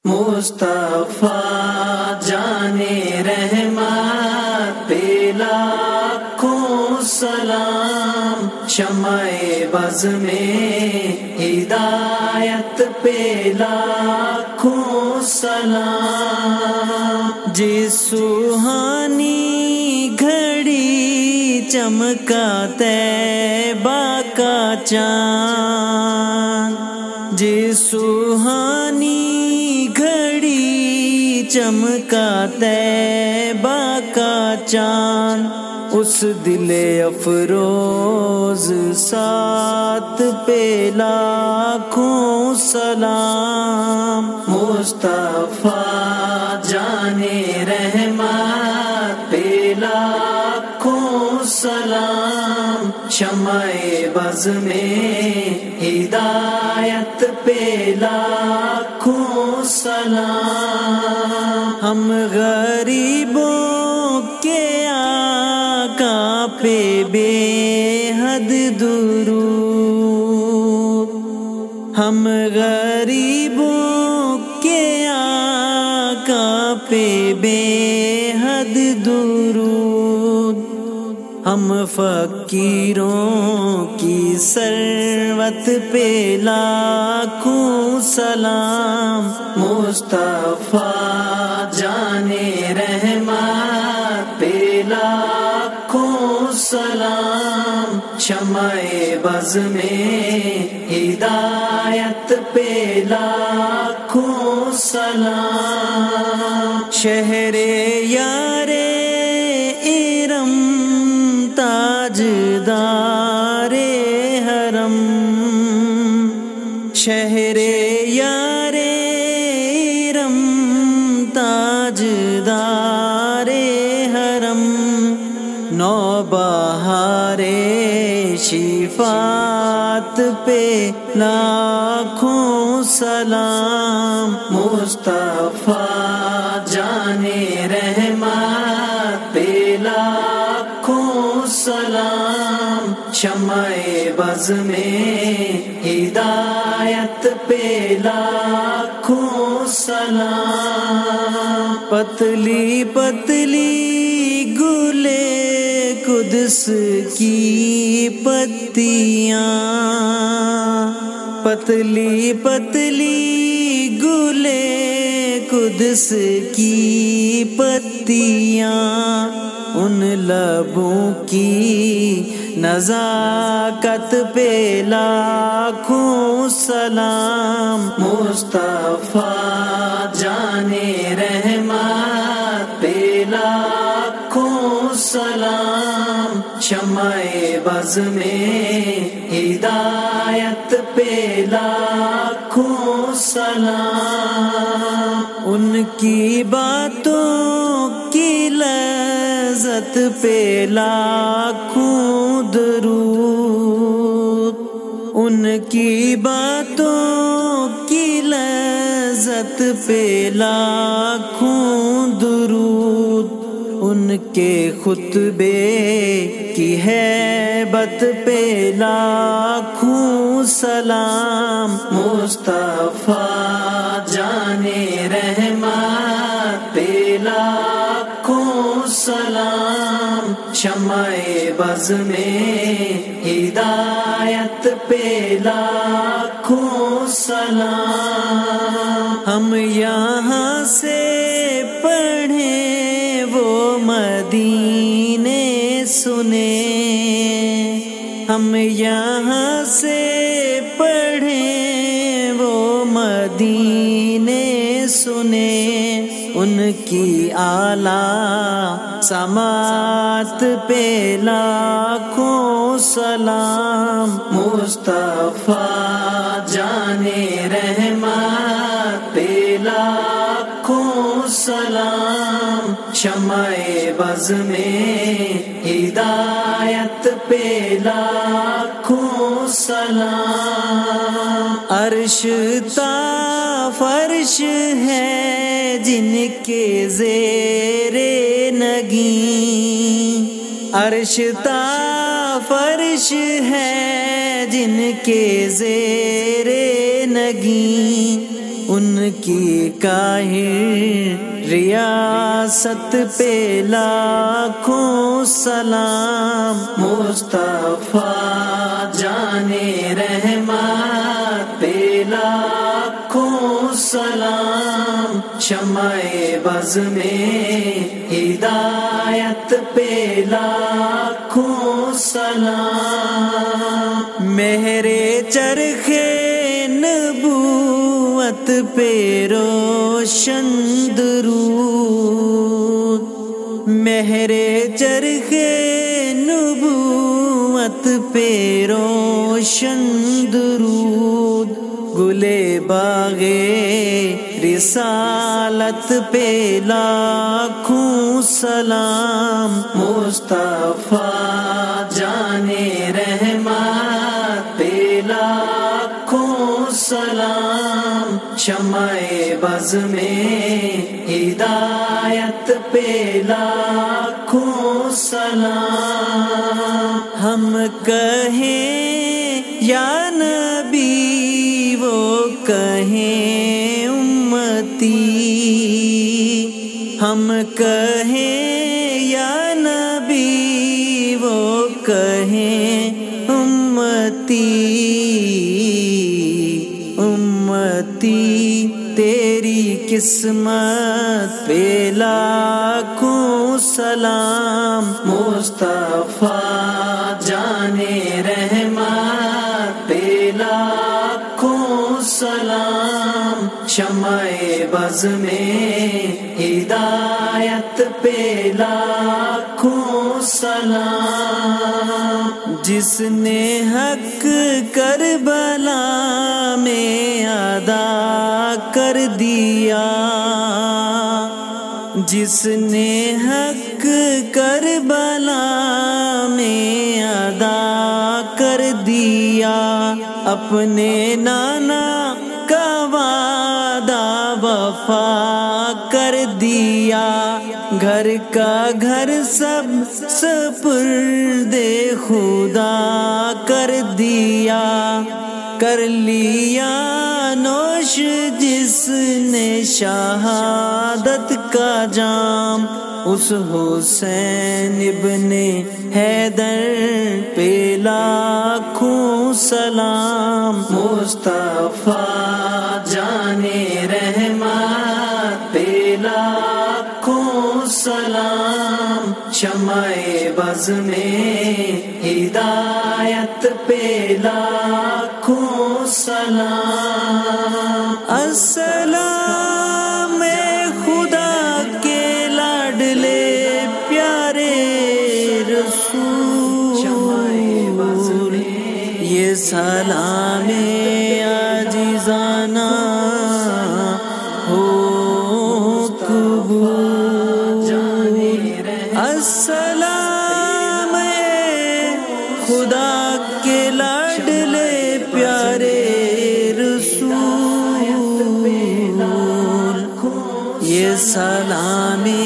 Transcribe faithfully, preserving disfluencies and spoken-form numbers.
مصطفیٰ جانے رحمت پہ لاکھوں سلام، شمع بز میں ہدایت پہ لاکھوں سلام۔ جس سوہانی گھڑی چمکا طیبہ کا چاند، جس سوہانی گھڑی چمکا طیبہ کا چاند، اس دل افروز سات پہ لاکھوں سلام۔ مصطفیٰ جانے رحمت پہ لاکھوں سلام، شمع بز میں ہدایت پہ لاکھوں سلام۔ ہم غریبوں کے آقا پہ بے حد درود، ہم غریبوں کے آقا پہ بے حد درود، ہم فقیروں کی ثروت پہ لاکھوں سلام۔ مصطفیٰ جانے رحمت پہ لاکھوں سلام، شمع بز میں ہدایت پہ لاکھوں سلام۔ شہر یار ارم تاجدار حرم، شہر یار ارم تاجدار حرم، نوبہار شفاعت پہ لاکھوں سلام۔ مصطفیٰ جانے رحمت پہ لاکھوں سلام، شمع بز میں ہدایت پہ لاکھوں سلام۔ پتلی پتلی گلے قدس کی پتیاں، پتلی پتلی گلے قدس کی پتیاں، ان لبوں کی نزاکت پہ لاکھوں سلام۔ مصطفیٰ جانے رحمت پہ لاکھوں سلام، شمع بز میں ہدایت پہ لاکھوں سلام۔ ان کی باتوں کی لذت پہ لاکھوں درود، ان کی باتوں کی لذت پہ لاکھوں درود، ان کے خطبے کی ہیبت پہ لاکھوں سلام۔ مصطفیٰ جانے رحمت پہ لاکھوں سلام، شمع بز میں ہدایت پہ لاکھوں سلام۔ ہم یہاں سے پڑھیں وہ مدینے سنیں، ہم یہاں سے پڑھیں وہ مدینے سنیں، ان کی اعلیٰ سماعت پہ لاکھوں سلام۔ مصطفیٰ جانے رحمت پہ لاکھوں سلام، شمع بز میں ہدایت پہ لاکھوں سلام۔ عرش تا فرش ہے جن کے زیر نگیں، عرش تا فرش ہے جن کے زیر نگیں، ان کی کاہر ریاست پہ لاکھوں سلام، مصطفیٰ جانے رحمت پہ لاکھوں سلام، شمع بز میں ہدایت پہ لاکھوں سلام، مہر چرخے نبوت پہ روشن درود، مہر چرخے نبوت پہ روشن درود، گلے باغے رسالت پہ لاکھوں سلام، مصطفیٰ جانے رحمت پہ لاکھوں سلام، شمع بز میں ہدایت پہ لاکھوں سلام، ہم کہیں یا نبی وہ کہیں امتی، ہم کہیں یا نبی وہ کہیں امتی، امتی تیری قسمت پہ لاکھوں سلام، مصطفیٰ جانے رحمت پہ لاکھوں سلام، شمع بز میں ہدایت پہ لاکھوں سلام، جس نے حق کربلا میں ادا کر دیا، جس نے حق کربلا میں ادا کر دیا، اپنے نانا کا وعدہ وفا کر دیا، گھر کا گھر سب سپرد خدا کر دیا، کر لیا نوش جس نے شہادت کا جام، اس حسین ابن حیدر پہ لاکھوں سلام، مصطفیٰ جانے رحمت پہ لاکھوں سلام، شمع بز میں ہدایت پہ لاکھوں سلام، السلام خدا کے لاڈلے پیارے رسول، یہ سلام عاجزانہ ہو قبول، السلام خدا کے لاڈلے پیارے رسول، یہ سلام